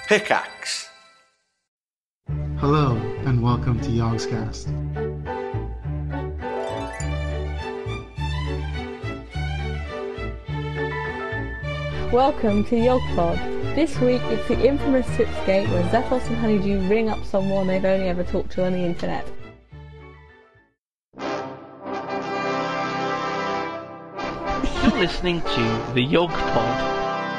Pickaxe. Hello, and welcome to Yogscast. Welcome to Yogpod. This week it's the infamous Sipsgate where Zaphos and Honeydew ring up someone they've only ever talked to on the internet. You're listening to the Yogpod.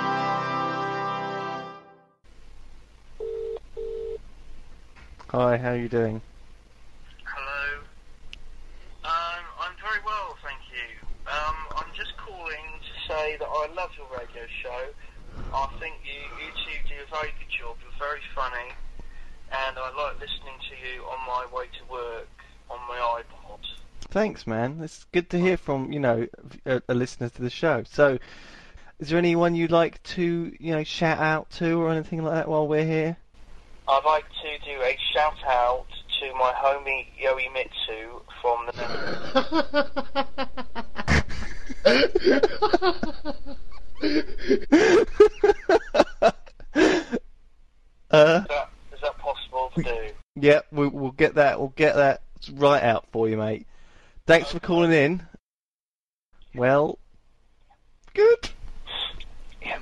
Hi, how are you doing? Hello. I'm very well, thank you. I'm just calling to say that I love your radio show. I think you two do a very good job. You're very funny, and I like listening to you on my way to work on my iPod. Thanks, man. It's good to hear from, a listener to the show. So, is there anyone you'd like to, shout out to or anything like that while we're here? I'd like to do a shout out to my homie Yoimitsu from the Is that possible to do? Yeah, we'll get that. We'll get that right out for you, mate. Thanks for calling in. Well, good. Yeah.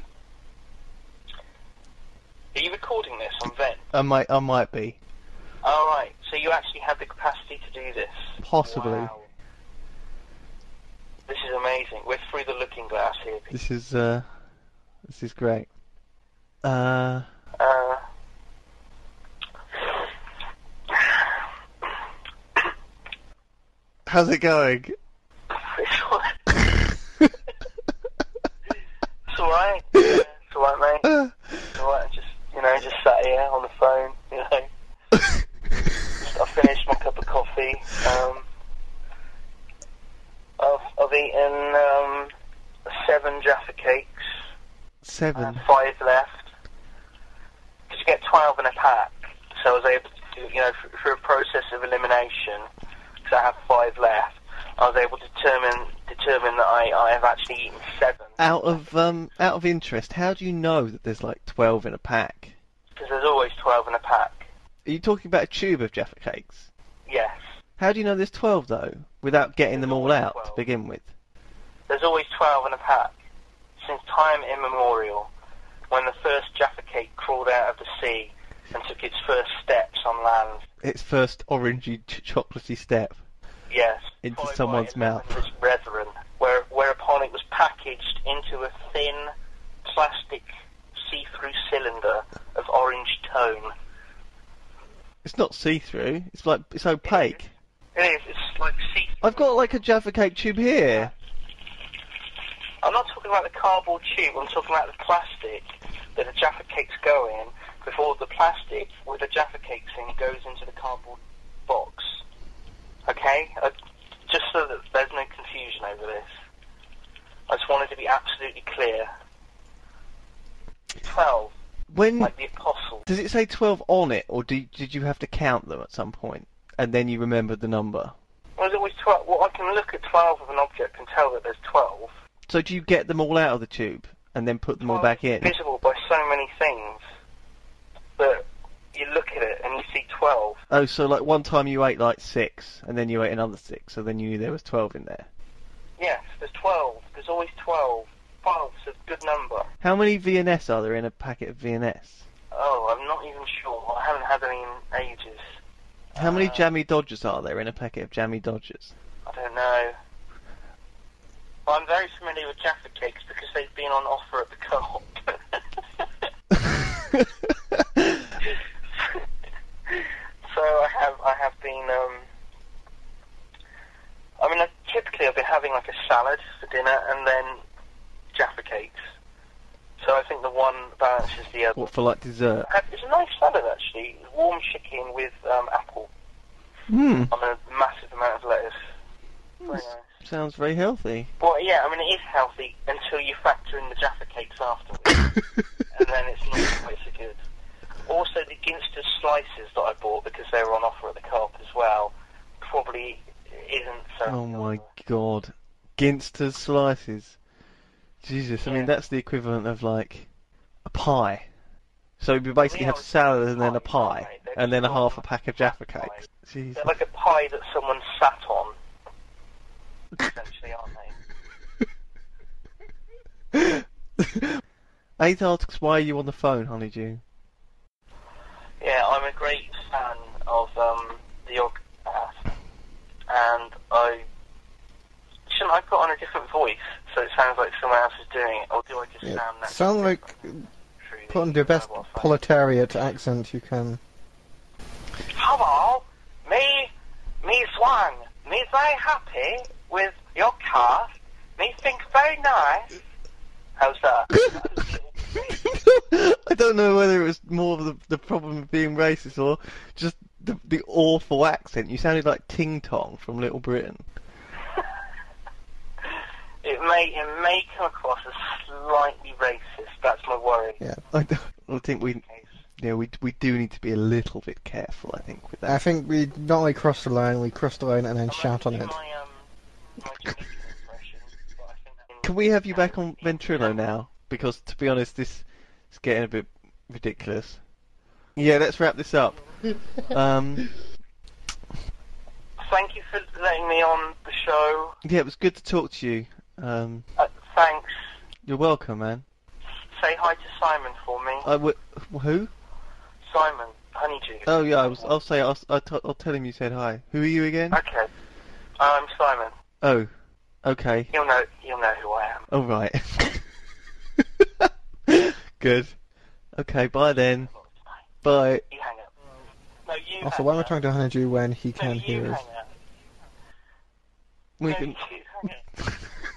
Are you recording this on Ven? I might be. Alright, so you actually have the capacity to do this? Possibly. Wow. This is amazing. We're through the looking glass here. This is great. How's it going? It's alright. It's alright, mate. It's alright. Just sat here on the phone, I finished my cup of coffee. I've eaten 7 Jaffa cakes. 7? 5 left. Because you get 12 in a pack. So I was able to do, through a process of elimination, because I have 5 left, I was able to determine that I have actually eaten 7. Out of interest, how do you know that there's like 12 in a pack? Because there's always 12 in a pack. Are you talking about a tube of Jaffa cakes? Yes. How do you know there's 12 though, without getting them all out to begin with? There's always 12 in a pack. Since time immemorial, when the first Jaffa cake crawled out of the sea and took its first steps on land. Its first orangey, chocolatey step. Yes. Into someone's mouth. Its brethren, whereupon it was packaged into a thin, plastic, see-through cylinder of orange tone. It's not see-through. It's opaque. It is. It's like see-through. I've got like a Jaffa cake tube here. I'm not talking about the cardboard tube. I'm talking about the plastic that the Jaffa cakes go in before the plastic with the Jaffa cakes in goes into the cardboard box. Okay? Just so that there's no confusion over this. I just wanted to be absolutely clear. 12. Like the apostle. Does it say 12 on it, or did you have to count them at some point, and then you remembered the number? Well, there's always 12. Well, I can look at 12 of an object and tell that there's 12. So do you get them all out of the tube, and then put them all back in? It's visible by so many things that you look at it and you see 12. Oh, so like one time you ate like 6, and then you ate another 6, so then you knew there was 12 in there? Yes, there's 12. There's always 12. 12 is a good number. How many V&S are there in a packet of V&S? Oh, I'm not even sure. I haven't had any in ages. How many Jammy Dodgers are there in a packet of Jammy Dodgers? I don't know. Well, I'm very familiar with Jaffa cakes because they've been on offer at the Co-op. So I have been, typically I've been having like a salad for dinner and then Jaffa cakes. So I think the one balances the other. What, for like dessert? It's a nice salad actually. Warm chicken with apple. On a massive amount of lettuce. Very nice. Sounds very healthy. Well, yeah, it is healthy until you factor in the Jaffa cakes afterwards. And then it's not quite so good. Also, the Ginster slices that I bought because they were on offer at the Co-op as well probably isn't so... Oh my god. Ginster slices. Jesus, I mean, that's the equivalent of, like, a pie. So you basically have Yeah, salad and then a pies, pie, aren't they? They're and then a just half a one pack of fat Jaffa pie. cakes. Jeez. They're like a pie that someone sat on, essentially, aren't they? Eight asks, why are you on the phone, Honeydew? Yeah, I'm a great fan of the Yogcast, and shouldn't I put on a different voice so it sounds like someone else is doing it, or do I just sound natural? Sound like put on your best proletariat accent you can. Hello, me Swan. Me very happy with your cast. Me think very nice. How's that? I don't know whether it was more of the problem of being racist or just the awful accent. You sounded like Ting Tong from Little Britain. It may come across as slightly racist. That's my worry. Yeah. I think we do need to be a little bit careful. I think with that. I think we not only crossed the line, we crossed the line and then shout on it. My Jamaican impression, but I think that- Can we have you back on Ventrilo now? Because to be honest, this is getting a bit ridiculous. Yeah, let's wrap this up. Thank you for letting me on the show. Yeah, it was good to talk to you. Thanks. You're welcome, man. Say hi to Simon for me. Who? Simon, Honeydew. Oh yeah, I'll tell him you said hi. Who are you again? Okay. I'm Simon. Oh, okay. You'll know who I am. All right. Good. Okay, bye then. Bye. You hang up. No, you Also, hang why am I up. talking to Honeydew when he No, can't you hear us? hang up. We No, can. you hang up.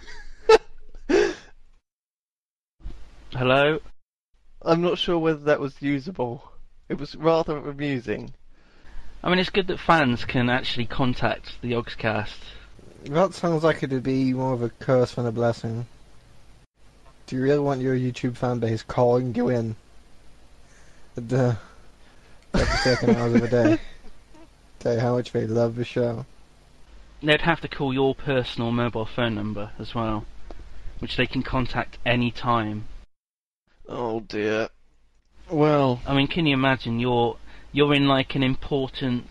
Hello? I'm not sure whether that was usable. It was rather amusing. I mean, it's good that fans can actually contact the Yogscast. That sounds like it'd be more of a curse than a blessing. Do you really want your YouTube fan base calling you in at the second hours of the day? Tell you how much they love the show. They'd have to call your personal mobile phone number as well, which they can contact any time. Oh dear. Well, I mean, can you imagine you're in like an important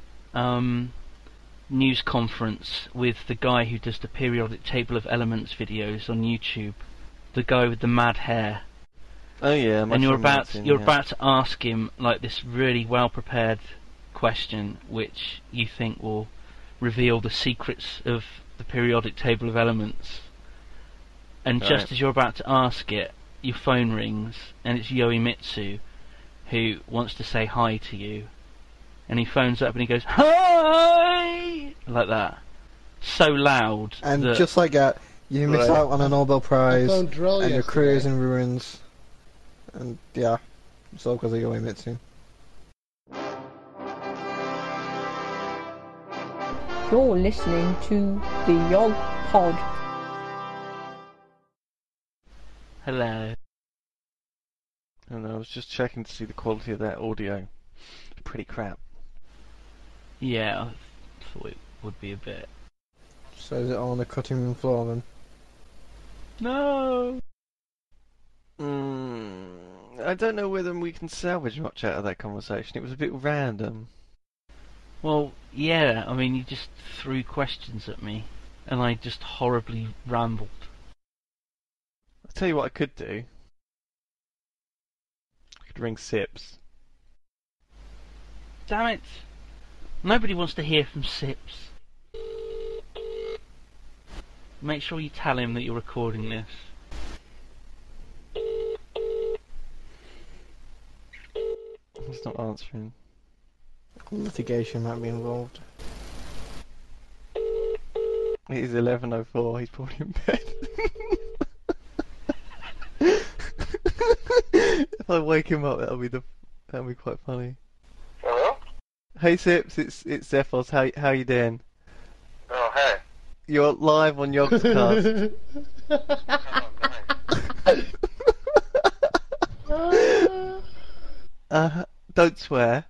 news conference with the guy who does the periodic table of elements videos on YouTube, the guy with the mad hair, oh yeah, and you're about yeah. to ask him like this really well prepared question, which you think will reveal the secrets of the periodic table of elements, and Right. just as you're about to ask it, your phone rings, and it's Yoimitsu, who wants to say hi to you, and he phones up and he goes, "Hi!" like that, so loud And that just like that, you miss Right. out on a Nobel Prize, phoned Droll and your yesterday. career's in ruins. And yeah, it's all because of Yoimitsu. You're listening to the Yog Pod. hello. And I was just checking to see the quality of that audio. It's pretty crap. Yeah, I thought it would be a bit. So is it all on the cutting room floor then? No. I don't know whether we can salvage much out of that conversation. It was a bit random. Well, yeah, I mean, you just threw questions at me, and I just horribly rambled. I'll tell you what I could do. I could ring Sips. Damn it! Nobody wants to hear from Sips. Make sure you tell him that you're recording this. He's not answering. Litigation might be involved. It is 11:04. He's probably in bed. If I wake him up, that'll be quite funny. Hello? Hey Sips, it's Zephos. How you doing? Oh, hey. You're live on Yogscast. Oh, nice. Don't swear.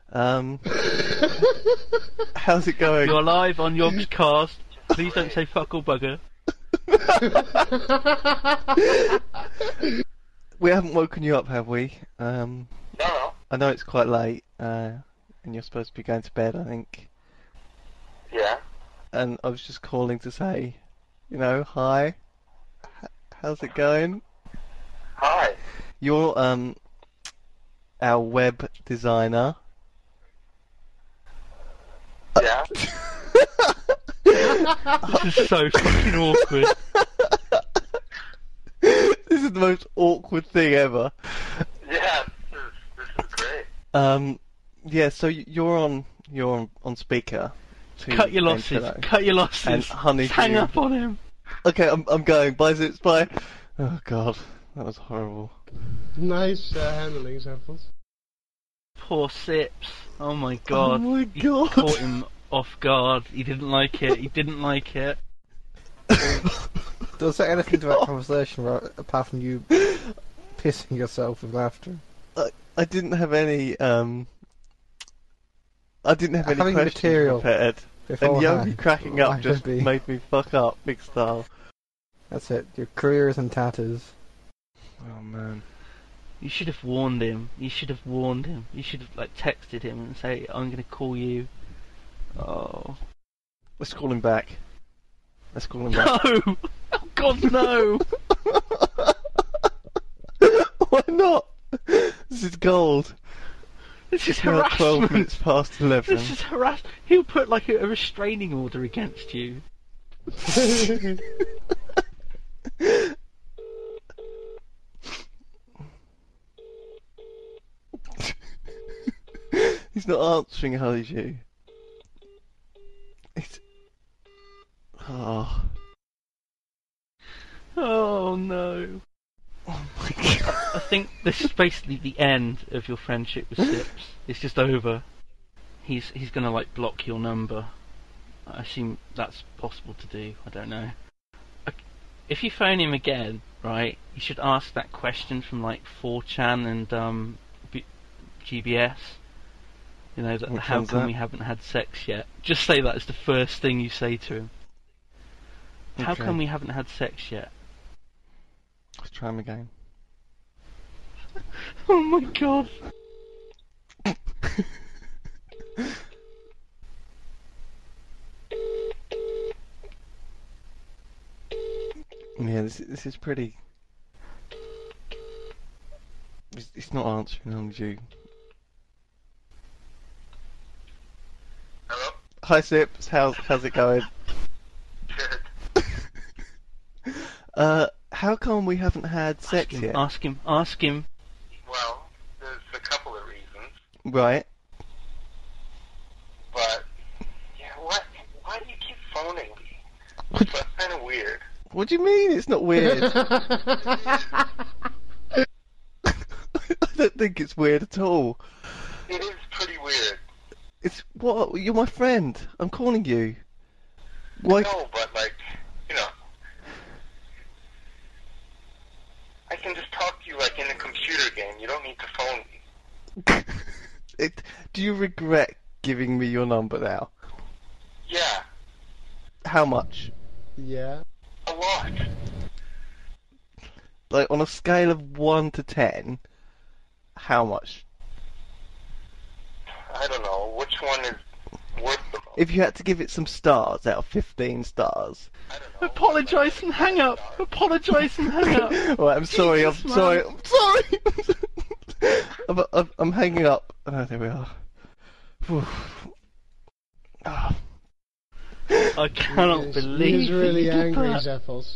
How's it going? You're live on Yogscast. Please don't say fuck or bugger. we haven't woken you up, have we? No, no. I know it's quite late, and you're supposed to be going to bed, I think. Yeah. And I was just calling to say, hi. How's it going? Hi. You're our web designer. Yeah. This is so fucking awkward. This is the most awkward thing ever. Yeah. This is great. Yeah. So you're on speaker. To Cut your losses. Hello. Cut your losses. And Honeydew. Just hang up on him. Okay, I'm going. Bye, Zips. Bye. Oh God, that was horrible. Nice handling, Zephos. Poor Sips. Oh my god. Oh my You God. caught him off guard. He didn't like it. He didn't like it. Does say anything to that conversation apart from you pissing yourself with laughter? I didn't have any. I didn't have any Having questions material prepared. And beforehand Yogi cracking up might just be- made me fuck up big style. That's it. Your career is in tatters. Oh man. You should have warned him. You should have warned him. You should have texted him and say, "I'm gonna call you." Oh Let's call him back. Let's call him back. no! Oh God, no! Why not? This is gold. This is We're at 12 harassment. minutes past 11. This is He'll put like a restraining order against you. He's not answering, Honeydew. It's... Oh. Oh no! Oh my God. I think this is basically the end of your friendship with Sips. It's just over. He's gonna block your number. I assume that's possible to do. I don't know. If you phone him again, right, you should ask that question from 4chan and GBS. Which How one's come that? we haven't had sex yet? Just say that as the first thing you say to him. How Okay. come we haven't had sex yet? Let's try him again. Oh my god. Yeah, this is pretty... It's not answering, Honeydew. Hello? Hi Sips, how's it going? Good. How come we haven't had sex yet? Ask him. Well, there's a couple of reasons, Right. but yeah, why do you keep phoning me? That's kind of weird. What do you mean it's not weird? I don't think it's weird at all. It is pretty weird. It's what? You're my friend. I'm calling you. Why? No, but I can just talk to you in a computer game. You don't need to phone me. Do you regret giving me your number now? Yeah, How much? Yeah. a lot. On a scale of 1 to 10, how much? I don't know which one is worth the most. If you had to give it some stars out of 15 stars. I don't know. Apologise and hang up. Apologise and hang up. Alright, I'm sorry, Jesus, I'm man. sorry, I'm sorry! I'm hanging up. Oh, there we are. Whew. Ah. I cannot believe He's that really you did angry, that. Zephos.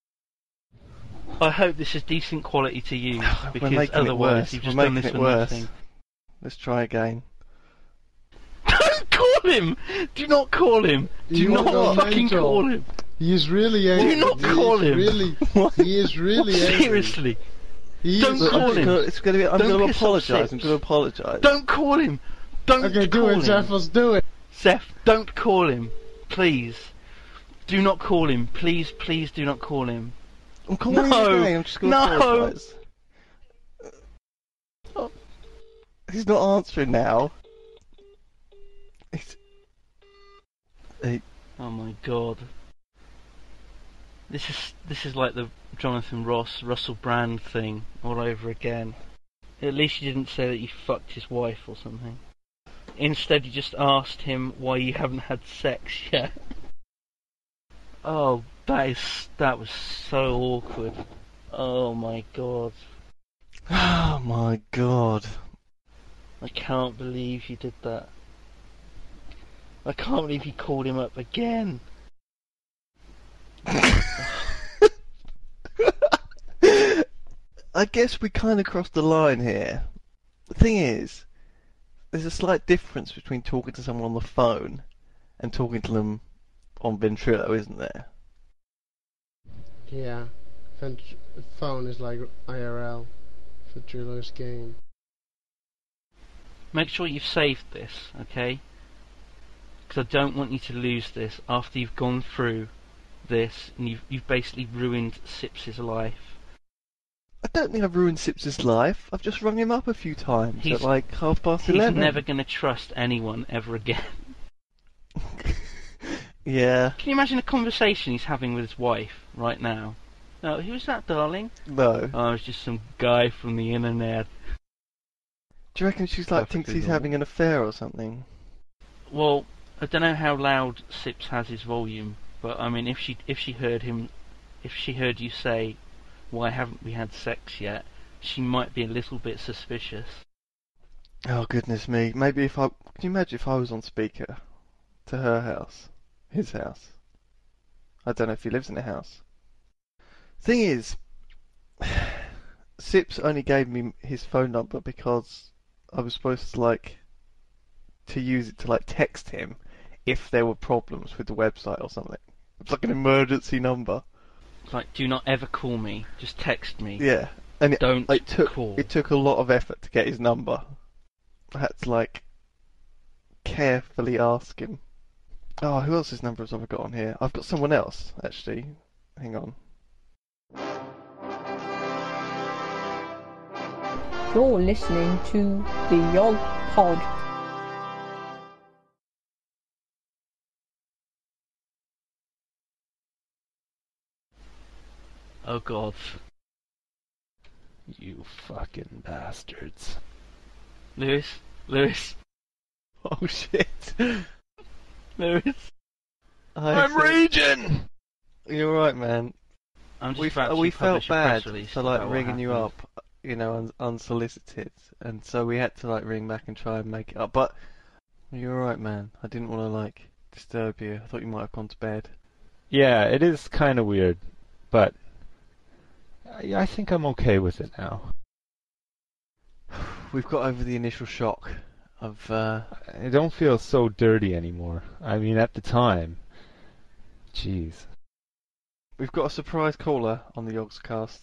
I hope this is decent quality to use, We're because making it otherwise worse. you've We're just done making this it for worse. nothing. Let's try again. Don't call him! Do not call him! Do You not are fucking mental. call him! He is really angry. not call him. He is really angry. Seriously! He Don't is call angry. him. I'm Don't going to piss off apologise. Sips. I'm going to apologise. Don't call him! Don't Okay, call do it, him! Zephos, do it. Zeph, don't call him! Please! Do not call him! Please, please do not call him! I'm calling No. you again. I'm just going to No. apologise. He's not answering now. He, Oh my god. This is like the Jonathan Ross, Russell Brand thing all over again. At least you didn't say that you fucked his wife or something. Instead, you just asked him why you haven't had sex yet. Oh, that was so awkward. Oh my god. Oh my god. I can't believe you did that. I can't believe you called him up again. I guess we kind of crossed the line here. The thing is, there's a slight difference between talking to someone on the phone and talking to them on Ventrilo, isn't there? Yeah. Phone is like IRL. Ventrilo's game. Make sure you've saved this, okay? Because I don't want you to lose this after you've gone through this and you've basically ruined Sips' life. I don't think I've ruined Sips' life. I've just rung him up a few times He's- at like 11:30. He's never going to trust anyone ever again. Yeah. Can you imagine a conversation he's having with his wife right now? Oh, who's that, darling? No. Oh, it's just some guy from the internet. Do you reckon she's like thinks Perfectly he's normal. having an affair or something? Well, I don't know how loud Sips has his volume, but I mean, if she heard you say, "Why haven't we had sex yet?" she might be a little bit suspicious. Oh goodness me. Maybe can you imagine if I was on speaker to her house? His house. I don't know if he lives in a house. Thing is, Sips only gave me his phone number because I was supposed to use it to text him if there were problems with the website or something. It's like an emergency number. It's like, do not ever call me. Just text me. Yeah. And Don't call. it took a lot of effort to get his number. I had to carefully ask him. Oh, who else's numbers have I got on here? I've got someone else, actually. Hang on. You're listening to the Yog Pod. Oh god. You fucking bastards. Lewis? Oh shit. Lewis? I'm raging! You're right, man. I'm just We about to felt publish a press bad release for about what ringing you happened. up, unsolicited, and so we had to ring back and try and make it up. But you're right, man. I didn't want to disturb you. I thought you might have gone to bed. Yeah, it is kind of weird, but I think I'm okay with it now. We've got over the initial shock of. I don't feel so dirty anymore. I mean, at the time, jeez. We've got a surprise caller on the Yogscast.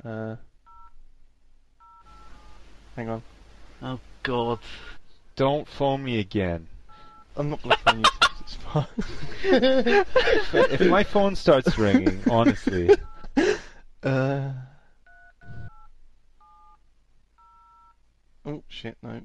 Hang on. Oh god. Don't phone me again. I'm not going to phone you. It's fine. If my phone starts ringing, honestly, Oh shit! No.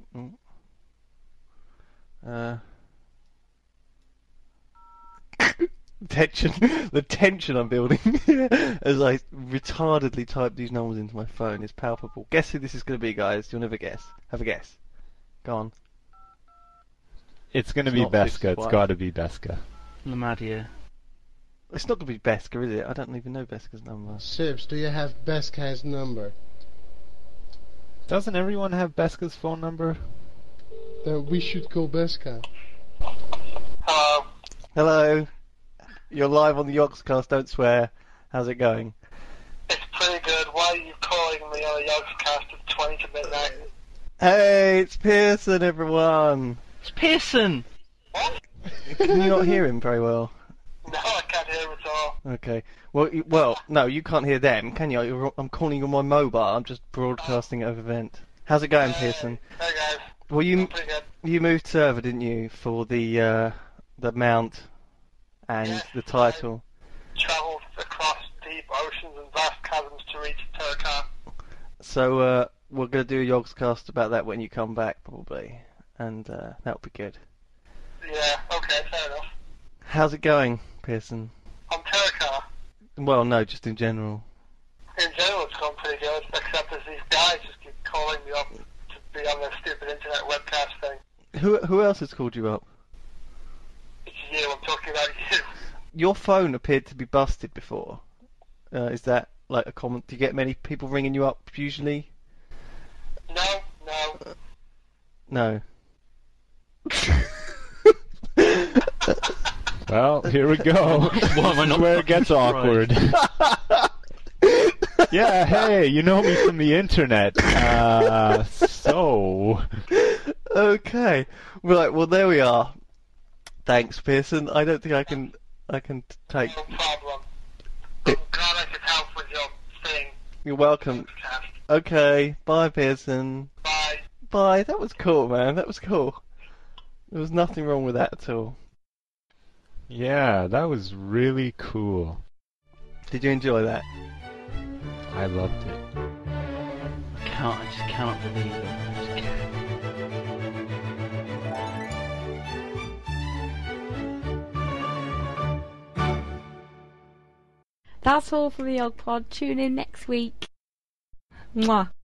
The tension I'm building as I retardedly type these numbers into my phone is palpable. Guess who this is going to be, guys? You'll never guess. Have a guess. Go on. it's going to It's be not Beska. 65. It's got to be Beska. Lamadia. It's not going to be Beska, is it? I don't even know Beska's number. Sips, do you have Beskai's number? Doesn't everyone have Beska's phone number? Then we should call Beskai. Hello. Hello. You're live on the Yogscast. Don't swear. How's it going? It's pretty good. Why are you calling me on a Yogscast at 20 to midnight? Hey, it's Pearson, everyone. It's Pearson! What? Can you not hear him very well? No, I can't hear him at all. Okay. Well, no, you can't hear them, can you? I'm calling you on my mobile. I'm just broadcasting over vent. How's it going, Pearson? Hey guys. Well, you Pretty good. moved server, didn't you, for the mount and Yeah. the title? Travelled across deep oceans and vast chasms to reach Turkar. So we're gonna do a Yogscast about that when you come back, probably, and that'll be good. Yeah, okay, fair enough. How's it going, Pearson? On Turkar. Well, no, just in general. good, except as these guys just keep calling me up to be on their stupid internet webcast thing. Who else has called you up? It's you, I'm talking about you. Your phone appeared to be busted before. Is that like a common? Do you get many people ringing you up usually? No. No. Well, here we go. Why am I not Where it gets awkward. Yeah, hey, you know me from the internet. So. Okay. Right. Well, there we are. Thanks, Pearson. I don't think I can take. No problem. I'm glad I could help with your thing. You're welcome. Podcast. Okay. Bye, Pearson. Bye. Bye. That was cool, man. That was cool. There was nothing wrong with that at all. Yeah, that was really cool. Did you enjoy that? I loved it. I just cannot believe it. I just can't. That's all for the Yogpod. Tune in next week. Mwah.